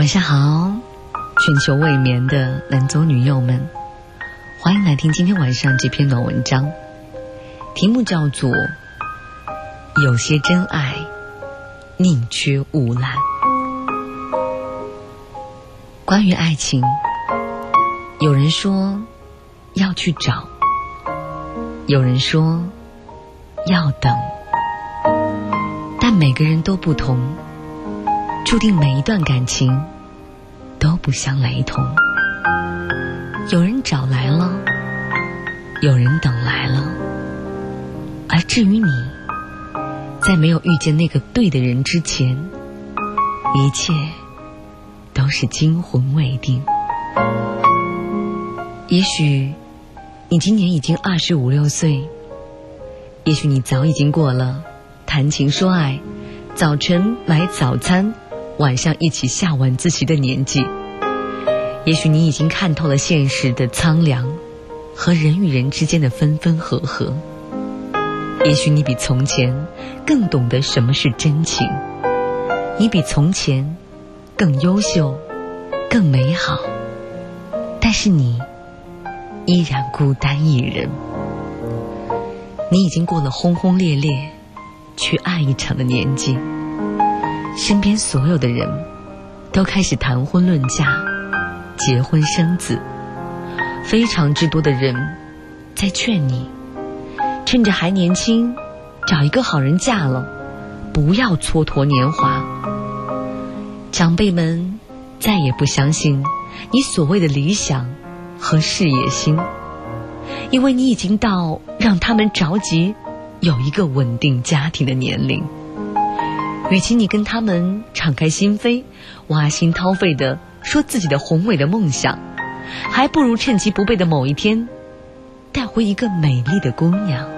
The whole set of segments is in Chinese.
晚上好，全球未眠的男左女右们，欢迎来听今天晚上这篇暖文章，题目叫做有些真爱宁缺毋滥。关于爱情，有人说要去找，有人说要等，但每个人都不同，注定每一段感情都不相雷同。有人找来了，有人等来了，而至于你，在没有遇见那个对的人之前，一切都是惊魂未定。也许你今年已经25、26岁，也许你早已经过了谈情说爱、早晨买早餐、晚上一起下晚自习的年纪，也许你已经看透了现实的苍凉和人与人之间的分分合合，也许你比从前更懂得什么是真情，你比从前更优秀、更美好，但是你依然孤单一人。你已经过了轰轰烈烈去爱一场的年纪，身边所有的人都开始谈婚论嫁、结婚生子，非常之多的人在劝你趁着还年轻找一个好人嫁了，不要蹉跎年华。长辈们再也不相信你所谓的理想和事业心，因为你已经到让他们着急有一个稳定家庭的年龄。与其你跟他们敞开心扉、挖心掏肺的说自己的宏伟的梦想，还不如趁其不备的某一天带回一个美丽的姑娘。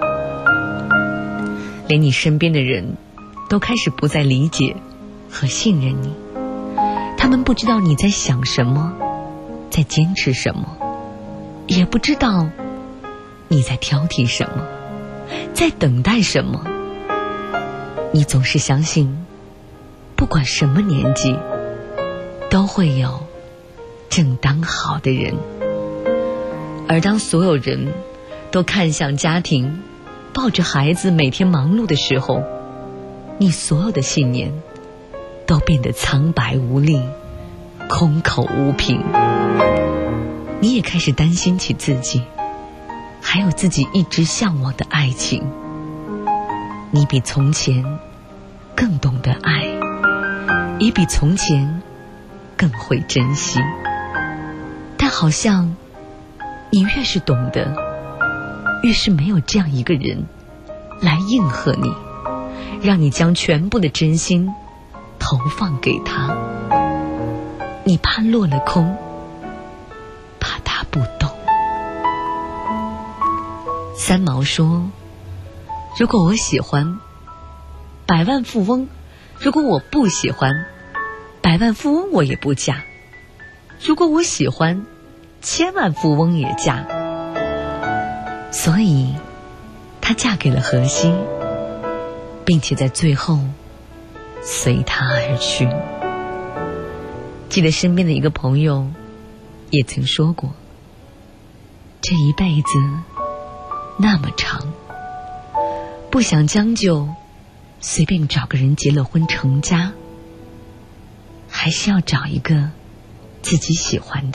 连你身边的人都开始不再理解和信任你，他们不知道你在想什么，在坚持什么，也不知道你在挑剔什么，在等待什么。你总是相信不管什么年纪都会有正当好的人，而当所有人都看向家庭，抱着孩子每天忙碌的时候，你所有的信念都变得苍白无力、空口无凭。你也开始担心起自己，还有自己一直向往的爱情。你比从前更懂得爱，也比从前更会珍惜，但好像你越是懂得，越是没有这样一个人来应和你，让你将全部的真心投放给他。你怕落了空，怕他不懂。三毛说，如果我喜欢100万富翁，如果我不喜欢100万富翁，我也不嫁；如果我喜欢1000万富翁也嫁。所以她嫁给了荷西，并且在最后随他而去。记得身边的一个朋友也曾说过，这一辈子那么长，不想将就随便找个人结了婚成家，还是要找一个自己喜欢的。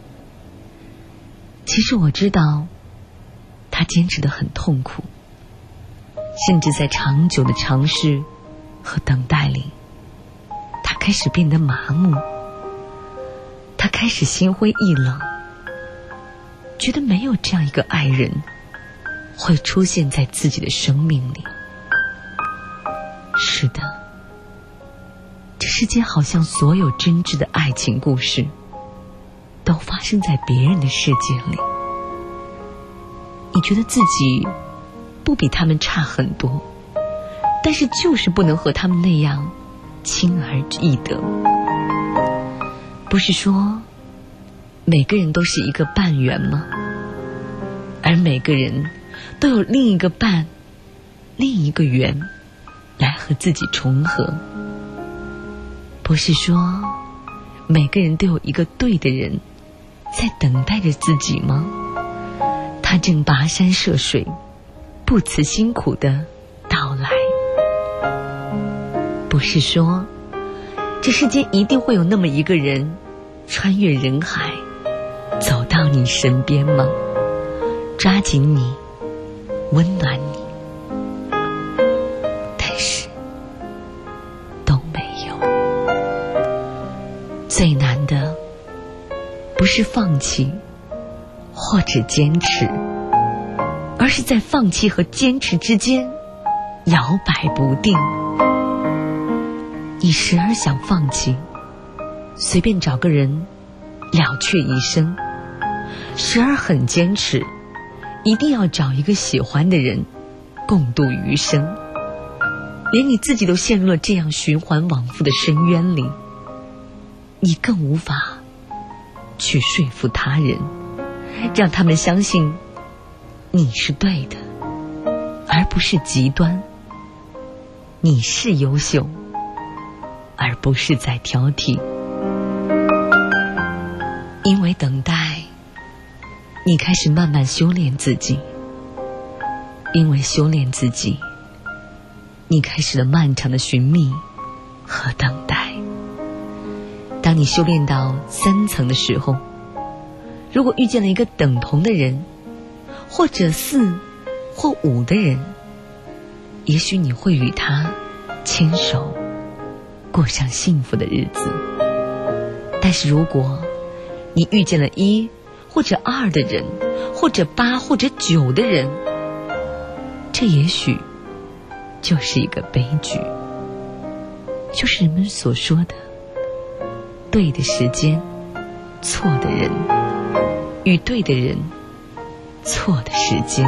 其实我知道他坚持得很痛苦，甚至在长久的尝试和等待里，他开始变得麻木，他开始心灰意冷，觉得没有这样一个爱人会出现在自己的生命里。是的，这世界好像所有真挚的爱情故事都发生在别人的世界里。你觉得自己不比他们差很多，但是就是不能和他们那样轻而易得。不是说每个人都是一个半圆吗？而每个人都有另一个半、另一个圆来和自己重合。不是说每个人都有一个对的人在等待着自己吗？他正跋山涉水，不辞辛苦的到来。不是说这世间一定会有那么一个人穿越人海走到你身边吗？抓紧你，温暖你，但是都没有。最难的不是放弃或者坚持，而是在放弃和坚持之间摇摆不定。你时而想放弃，随便找个人了却一生，时而很坚持，一定要找一个喜欢的人共度余生。连你自己都陷入了这样循环往复的深渊里，你更无法去说服他人，让他们相信你是对的，而不是极端。你是优秀，而不是在挑剔。因为等待，你开始慢慢修炼自己；因为修炼自己，你开始了漫长的寻觅和等待。当你修炼到3层的时候，如果遇见了一个等同的人，或者4或5的人，也许你会与他牵手过上幸福的日子。但是如果你遇见了1或者2的人，或者8或者9的人，这也许就是一个悲剧，就是人们所说的对的时间，错的人，与对的人，错的时间。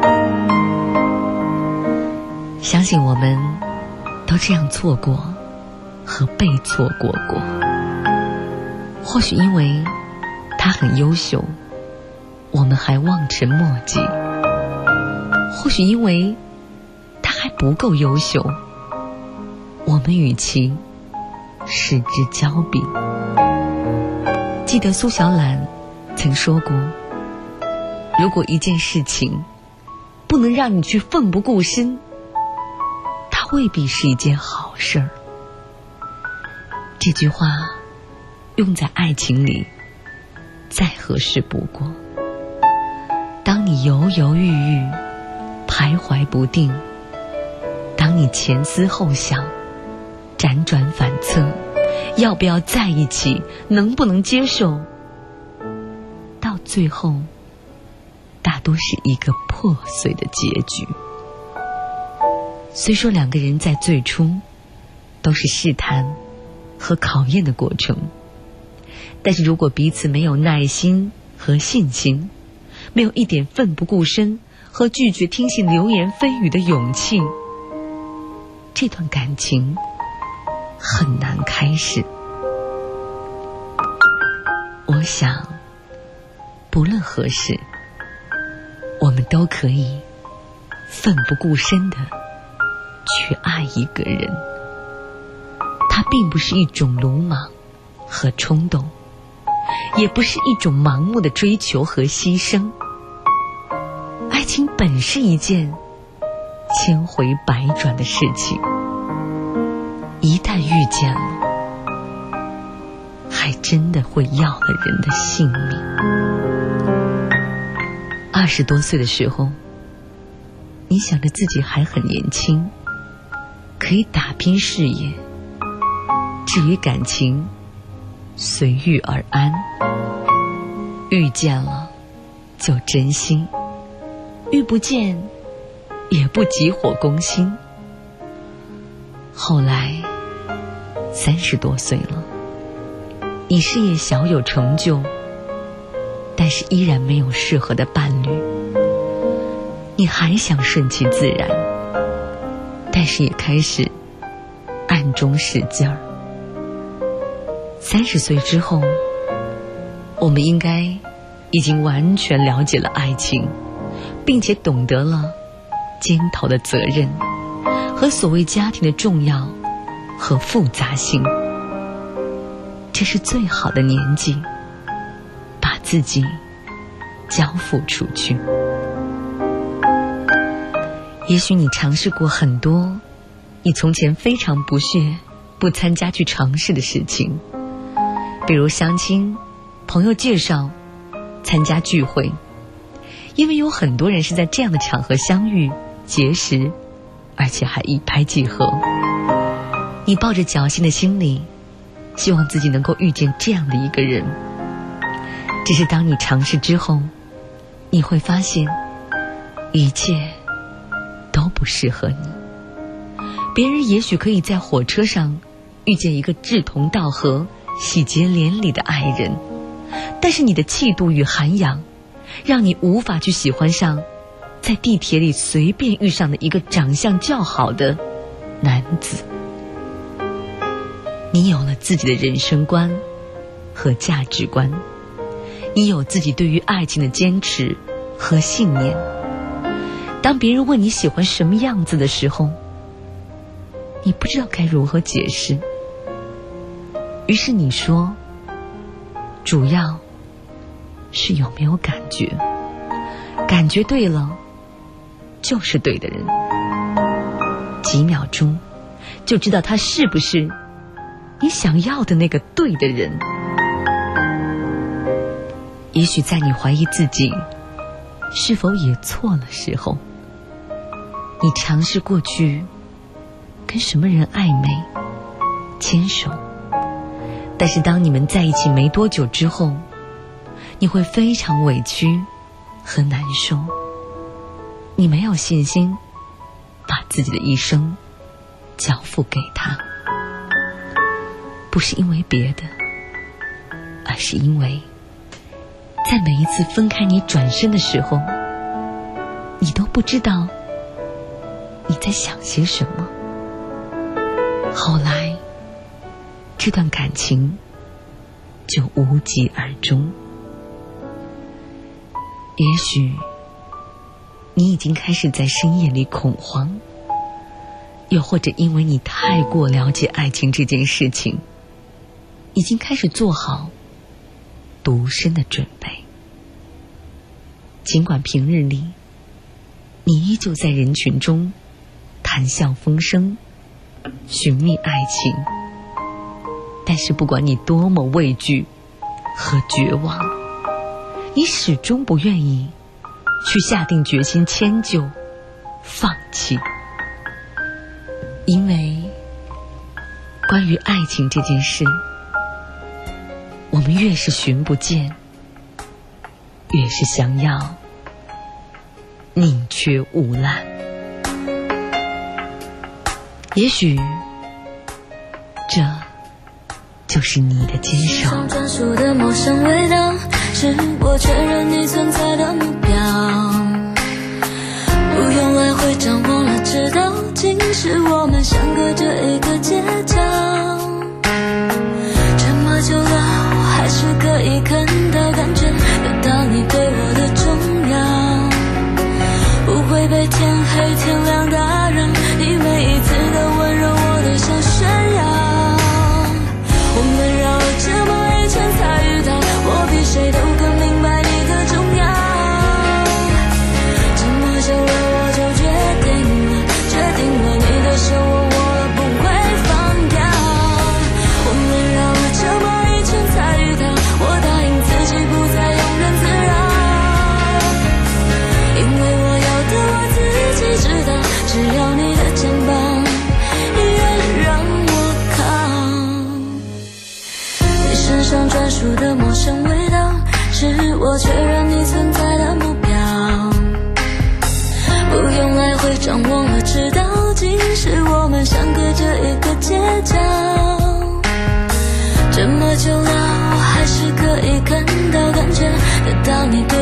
相信我们都这样错过和被错过过。或许因为他很优秀，我们还望尘莫及；或许因为他还不够优秀，我们与其失之交臂。记得苏小懒曾说过，如果一件事情不能让你去奋不顾身，它未必是一件好事儿。这句话用在爱情里再合适不过。当你犹犹豫豫，徘徊不定，当你前思后想，辗转反侧，要不要在一起，能不能接受，到最后大多是一个破碎的结局。虽说2个人在最初都是试探和考验的过程，但是如果彼此没有耐心和信心，没有一点奋不顾身和拒绝听信流言蜚语的勇气，这段感情很难开始。我想不论何时，我们都可以奋不顾身地去爱一个人。它并不是一种鲁莽和冲动，也不是一种盲目的追求和牺牲。爱情本是一件千回百转的事情，一旦遇见了，还真的会要了人的性命。20多岁的时候，你想着自己还很年轻，可以打拼事业，至于感情，随遇而安。遇见了就珍惜，遇不见也不急火攻心。后来30多岁了，你事业小有成就，但是依然没有适合的伴侣。你还想顺其自然，但是也开始暗中使劲儿。30岁之后，我们应该已经完全了解了爱情，并且懂得了肩头的责任和所谓家庭的重要和复杂性。 这是最好的年纪，把自己交付出去。也许你尝试过很多你从前非常不屑不参加去尝试的事情，比如相亲、朋友介绍、参加聚会，因为有很多人是在这样的场合相遇结识，而且还一拍即合。你抱着侥幸的心理，希望自己能够遇见这样的一个人，只是当你尝试之后，你会发现一切都不适合你。别人也许可以在火车上遇见一个志同道合、喜结连理的爱人，但是你的气度与涵养让你无法去喜欢上在地铁里随便遇上的一个长相较好的男子。你有了自己的人生观和价值观，你有自己对于爱情的坚持和信念。当别人问你喜欢什么样子的时候，你不知道该如何解释，于是你说，主要是有没有感觉，感觉对了就是对的人，几秒钟就知道他是不是你想要的那个对的人。也许在你怀疑自己是否也错了时候，你尝试过去跟什么人暧昧牵手，但是当你们在一起没多久之后，你会非常委屈和难受。你没有信心把自己的一生交付给他，不是因为别的，而是因为在每一次分开你转身的时候，你都不知道你在想些什么。后来这段感情就无疾而终。也许你已经开始在深夜里恐慌，又或者因为你太过了解爱情这件事情，已经开始做好独身的准备。尽管平日里你依旧在人群中谈笑风生，寻觅爱情，但是不管你多么畏惧和绝望，你始终不愿意去下定决心迁就放弃。因为关于爱情这件事，我们越是寻不见，越是想要宁缺毋滥。也许这就是你的坚守。专属的陌生味道，是我确认你存在的目标，不用来回张望了，知道竟是我们相隔着一个街角。这么久了，我还是可以看到感觉得到你对我的重要，不会被天黑天亮打扰，你每一次的温柔我都想炫耀。我们绕了这么一圈才遇到，我比谁都更明白你的重要。这么久了我就决定了你的手我不会放掉。我们绕了这么一圈才遇到，我答应自己不再庸人自扰，因为我要的我自己知道，只要你的肩膀愿让我扛。你身上专属的陌生味道，是我确认你存在的目标，不用来回张望了，知道竟是我们相隔着一个街角。这么久了，我还是可以看到感觉得到你对